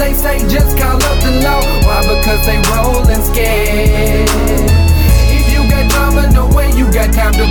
they say just call up the law. Why? Because they rollin' scared. If you got drama, no way you got time to